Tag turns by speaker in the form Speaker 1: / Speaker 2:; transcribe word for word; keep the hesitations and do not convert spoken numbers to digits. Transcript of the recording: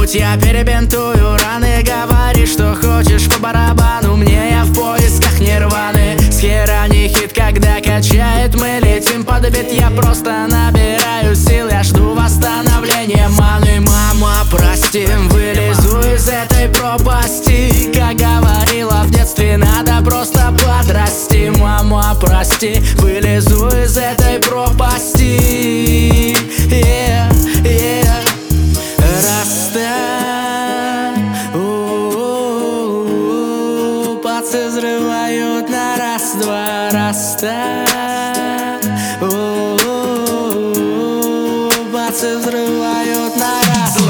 Speaker 1: путь я перебинтую раны. Говори, что хочешь по барабану, мне я в поисках нирваны. С хера не хит, когда качает, мы летим под бит. Я просто набираю сил, я жду восстановления маны. Мама, прости, вылезу из этой пропасти. Как говорила в детстве, надо просто подрасти. Мама, прости, вылезу из этой пропасти. Yeah, yeah. Раста, у-у-у-у, пацы взрывают на раз-два. Раста, у-у-у-у, пацы взрывают на раз.